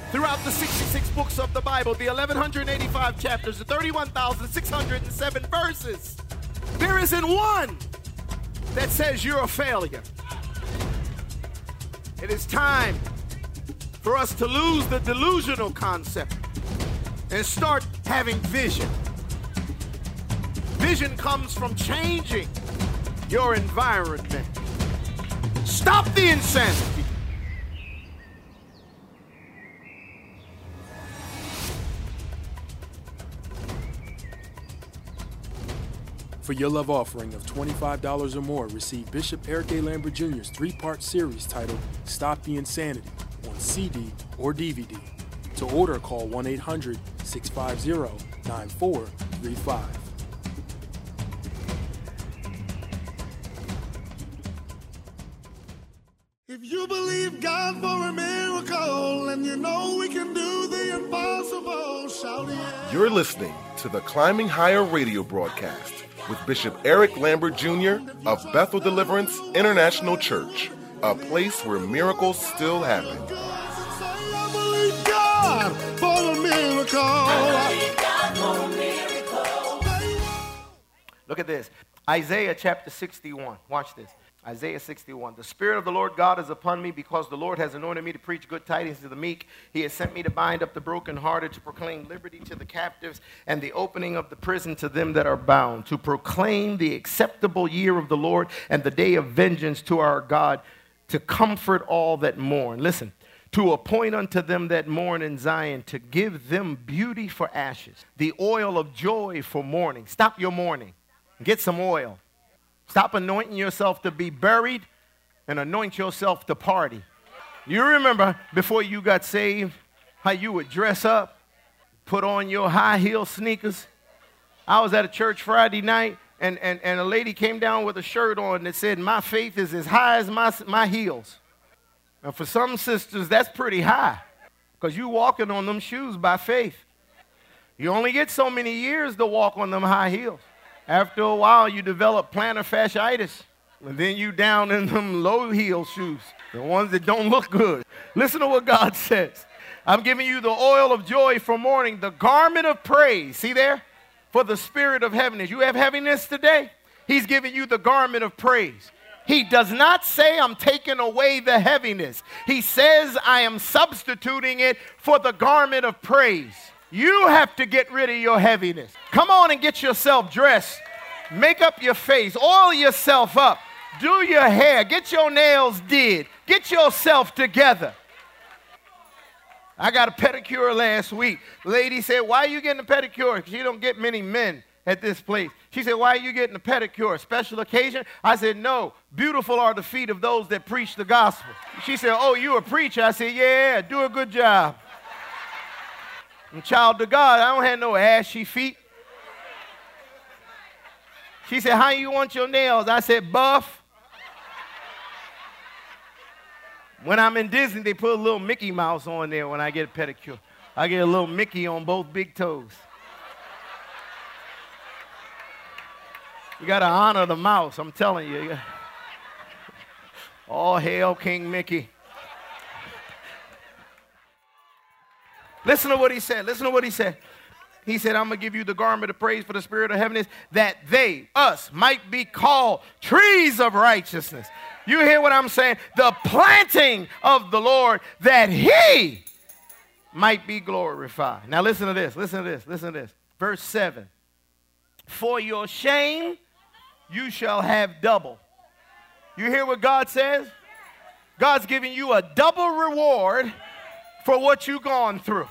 Throughout the 66 books of the Bible, the 1,185 chapters, the 31,607 verses, there isn't one that says you're a failure. It is time for us to lose the delusional concept and start having vision. Vision comes from changing your environment. Stop the insanity. For your love offering of $25 or more, receive Bishop Eric A. Lambert Jr.'s 3-part series titled Stop the Insanity on CD or DVD. To order, call 1-800-650-9435. If you believe God for a miracle and you know we can do the impossible, shout yeah. You're listening to the Climbing Higher radio broadcast with Bishop Eric Lambert Jr. of Bethel Deliverance International Church, a place where miracles still happen. I believe God for a miracle. Look at this. Isaiah chapter 61. Watch this. Isaiah 61. The Spirit of the Lord God is upon me because the Lord has anointed me to preach good tidings to the meek. He has sent me to bind up the brokenhearted, to proclaim liberty to the captives and the opening of the prison to them that are bound, to proclaim the acceptable year of the Lord and the day of vengeance to our God, to comfort all that mourn. Listen. To appoint unto them that mourn in Zion, to give them beauty for ashes, the oil of joy for mourning. Stop your mourning. Get some oil. Stop anointing yourself to be buried and anoint yourself to party. You remember before you got saved how you would dress up, put on your high heel sneakers. I was at a church Friday night and a lady came down with a shirt on that said, "My faith is as high as my heels." And for some sisters, that's pretty high because you walking on them shoes by faith. You only get so many years to walk on them high heels. After a while, you develop plantar fasciitis, and then you down in them low heel shoes, the ones that don't look good. Listen to what God says. I'm giving you the oil of joy for mourning, the garment of praise. See there? For the spirit of heaviness. You have heaviness today? He's giving you the garment of praise. He does not say I'm taking away the heaviness. He says I am substituting it for the garment of praise. You have to get rid of your heaviness. Come on and get yourself dressed. Make up your face. Oil yourself up. Do your hair. Get your nails did. Get yourself together. I got a pedicure last week. The lady said, "Why are you getting a pedicure?" She don't get many men at this place. She said, "Why are you getting a pedicure? Special occasion?" I said, "No. Beautiful are the feet of those that preach the gospel." She said, "Oh, you a preacher?" I said, "Yeah, do a good job. I'm a child of God. I don't have no ashy feet." She said, "How you want your nails?" I said, "Buff." When I'm in Disney, they put a little Mickey Mouse on there when I get a pedicure. I get a little Mickey on both big toes. You got to honor the mouse, I'm telling you. All hail King Mickey. Listen to what he said. Listen to what he said. He said, "I'm going to give you the garment of praise for the spirit of heaviness, that they, us, might be called trees of righteousness." You hear what I'm saying? The planting of the Lord, that he might be glorified. Now listen to this. Listen to this. Listen to this. Verse 7. For your shame you shall have double. You hear what God says? God's giving you a double reward for what you've gone through.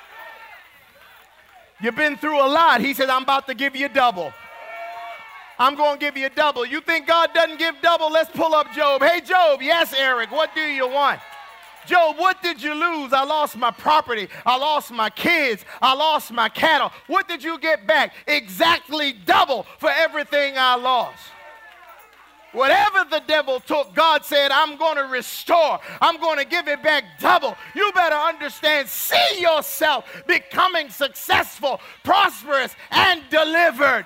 You've been through a lot. He says, "I'm about to give you double. I'm going to give you double." You think God doesn't give double? Let's pull up Job. "Hey, Job." "Yes, Eric. What do you want?" "Job, what did you lose?" "I lost my property. I lost my kids. I lost my cattle." "What did you get back?" "Exactly double for everything I lost." Whatever the devil took, God said, "I'm going to restore. I'm going to give it back double." You better understand, see yourself becoming successful, prosperous, and delivered.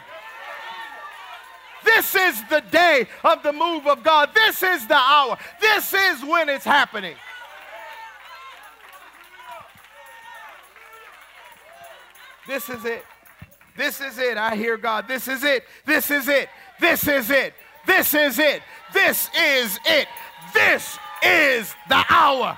This is the day of the move of God. This is the hour. This is when it's happening. This is it. This is it. I hear God. This is it. This is it. This is it. This is it. This is it. This is the hour.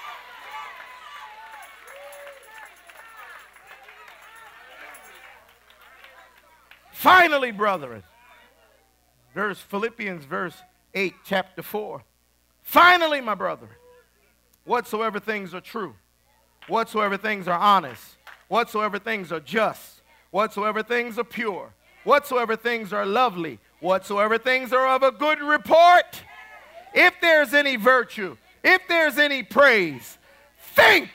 Finally, brethren, Philippians verse 8, chapter 4. Finally, my brethren, whatsoever things are true, whatsoever things are honest, whatsoever things are just, whatsoever things are pure, whatsoever things are lovely, whatsoever things are of a good report, if there's any virtue, if there's any praise, think.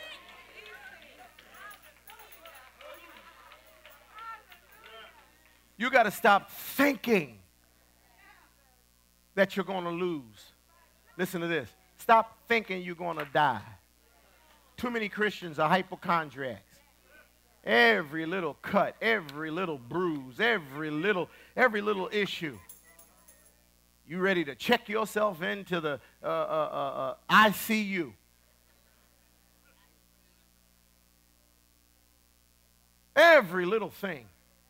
You got to stop thinking that you're going to lose. Listen to this. Stop thinking you're going to die. Too many Christians are hypochondriacs. Every little cut, every little bruise, every little issue. You ready to check yourself into the ICU. Every little thing.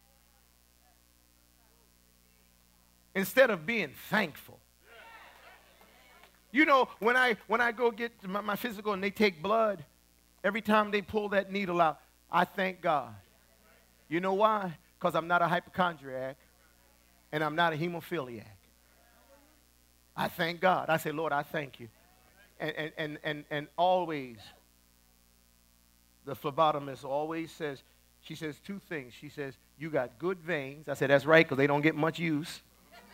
Instead of being thankful. You know, when I go get my physical and they take blood, every time they pull that needle out, I thank God. You know why? Because I'm not a hypochondriac and I'm not a hemophiliac. I thank God. I say, Lord, I thank you. And always, the phlebotomist always says, she says two things. She says, you got good veins. I said, that's right, because they don't get much use.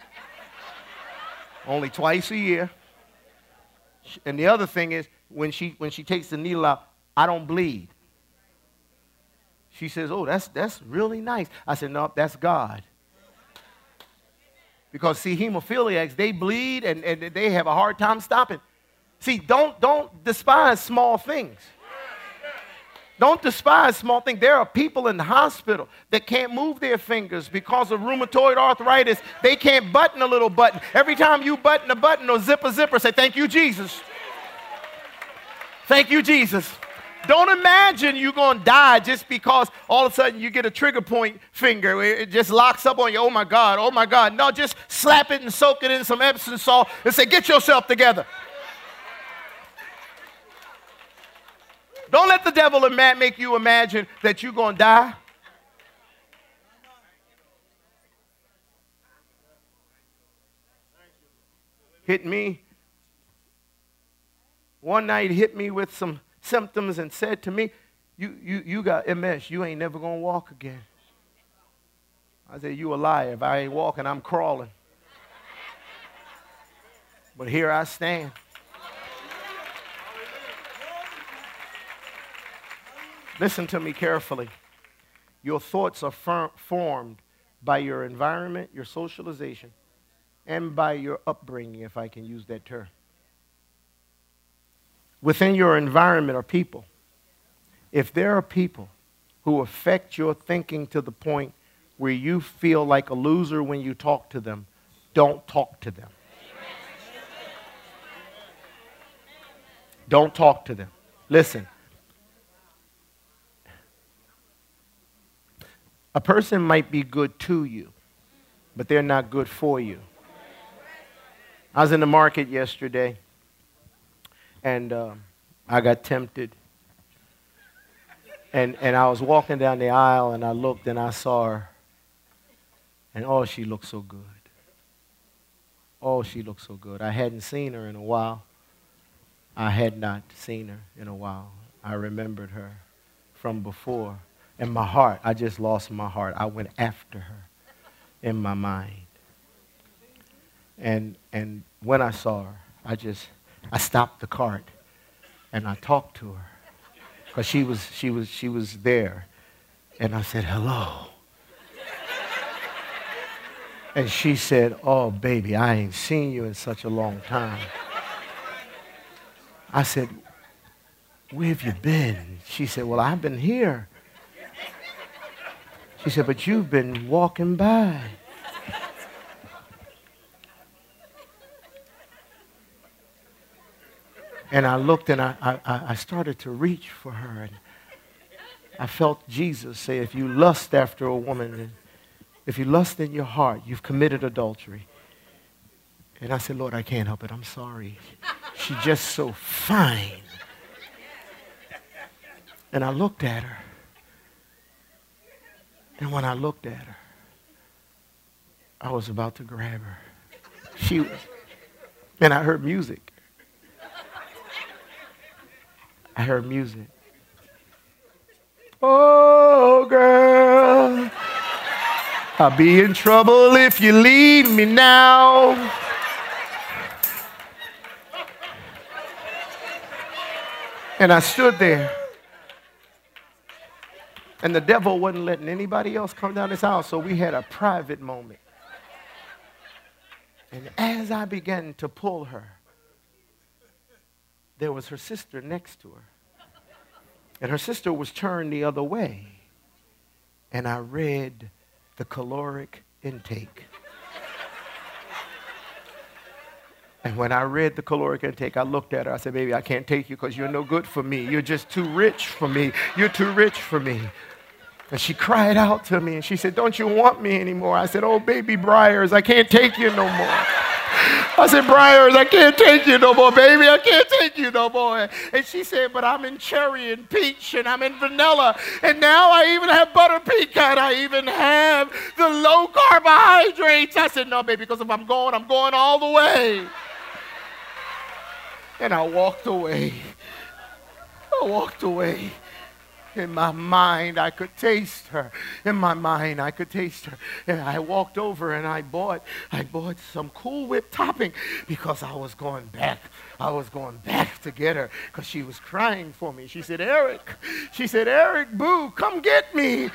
Only twice a year. And the other thing is, when she takes the needle out, I don't bleed. She says, oh, that's really nice. I said, no, that's God. Because, see, hemophiliacs, they bleed and they have a hard time stopping. See, don't despise small things. Don't despise small things. There are people in the hospital that can't move their fingers because of rheumatoid arthritis. They can't button a little button. Every time you button a button or zip a zipper, say, thank you, Jesus. Thank you, Jesus. Don't imagine you're going to die just because all of a sudden you get a trigger point finger. It just locks up on you. Oh, my God. Oh, my God. No, just slap it and soak it in some Epsom salt and say, get yourself together. Don't let the devil make you imagine that you're going to die. Hit me. One night hit me with some symptoms and said to me, you got MS. You ain't never going to walk again. I said, you a liar. If I ain't walking, I'm crawling. But here I stand. Listen to me carefully. Your thoughts are formed by your environment, your socialization, and by your upbringing, if I can use that term. Within your environment are people. If there are people who affect your thinking to the point where you feel like a loser when you talk to them, don't talk to them. Don't talk to them. Listen. A person might be good to you, but they're not good for you. I was in the market yesterday, and I got tempted. And I was walking down the aisle, and I looked, and I saw her. And, oh, she looked so good. Oh, she looked so good. I hadn't seen her in a while. I had not seen her in a while. I remembered her from before. In my heart, I just lost my heart. I went after her in my mind. And when I saw her, I stopped the cart and I talked to her because she was there. And I said, hello. And she said, oh, baby, I ain't seen you in such a long time. I said, where have you been? She said, well, I've been here. She said, but you've been walking by. And I looked and I started to reach for her. I felt Jesus say, if you lust after a woman, and if you lust in your heart, you've committed adultery. And I said, Lord, I can't help it. I'm sorry. She's just so fine. And I looked at her. And when I looked at her, I was about to grab her. She was, and I heard music. I heard music. Oh, girl, I'll be in trouble if you leave me now. And I stood there. And the devil wasn't letting anybody else come down this aisle, so we had a private moment. And as I began to pull her, there was her sister next to her. And her sister was turned the other way. And I read the caloric intake. And when I read the caloric intake, I looked at her. I said, baby, I can't take you because you're no good for me. You're just too rich for me. You're too rich for me. And she cried out to me, and she said, don't you want me anymore? I said, oh, baby Briars, I can't take you no more. I said, Briars, I can't take you no more, baby. I can't take you no more. And she said, but I'm in cherry and peach, and I'm in vanilla, and now I even have butter pecan. I even have the low carbohydrates. I said, no, baby, because if I'm going all the way. And I walked away. I walked away. In my mind, I could taste her. In my mind, I could taste her. And I walked over and I bought some Cool Whip topping because I was going back. I was going back to get her because she was crying for me. She said, Eric, boo, come get me.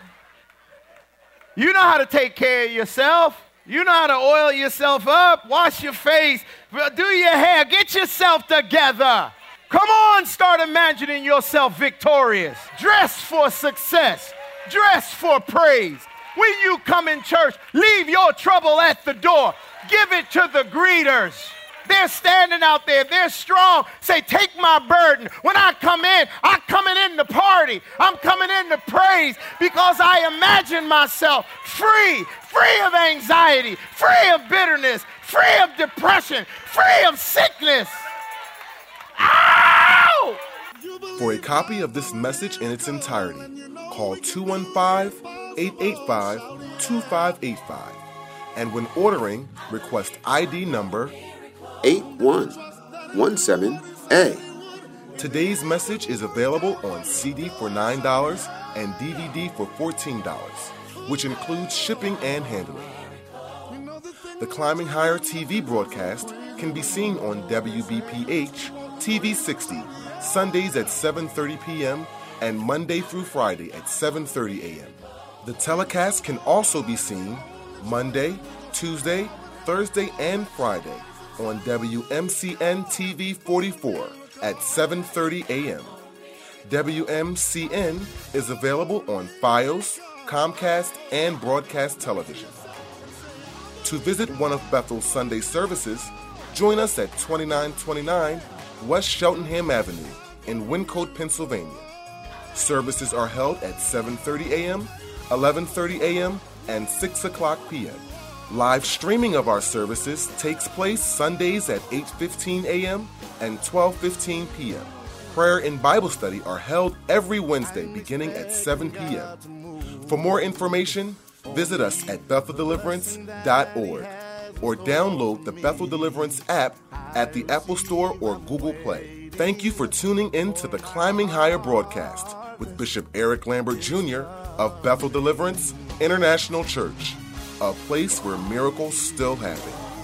You know how to take care of yourself. You know how to oil yourself up, wash your face, do your hair, get yourself together. Come on, start imagining yourself victorious. Dress for success. Dress for praise. When you come in church, leave your trouble at the door. Give it to the greeters. They're standing out there. They're strong. Say, take my burden. When I come in, I'm coming in to party. I'm coming in to praise because I imagine myself free of anxiety, free of bitterness, free of depression, free of sickness. Ow! For a copy of this message in its entirety, call 215-885-2585. And when ordering, request ID number 8117A. Today's message is available on CD for $9 and DVD for $14, which includes shipping and handling. The Climbing Higher TV broadcast can be seen on WBPH TV 60, Sundays at 7:30 p.m. and Monday through Friday at 7:30 a.m. The telecast can also be seen Monday, Tuesday, Thursday, and Friday on WMCN TV 44 at 7:30 a.m. WMCN is available on Fios, Comcast, and Broadcast Television. To visit one of Bethel's Sunday services, join us at 2929 West Cheltenham Avenue in Wyncote, Pennsylvania. Services are held at 7:30 a.m., 11:30 a.m., and 6 o'clock p.m. Live streaming of our services takes place Sundays at 8:15 a.m. and 12:15 p.m. Prayer and Bible study are held every Wednesday beginning at 7 p.m. For more information, visit us at BethelDeliverance.org or download the Bethel Deliverance app at the Apple Store or Google Play. Thank you for tuning in to the Climbing Higher broadcast with Bishop Eric Lambert Jr. of Bethel Deliverance International Church, a place where miracles still happen.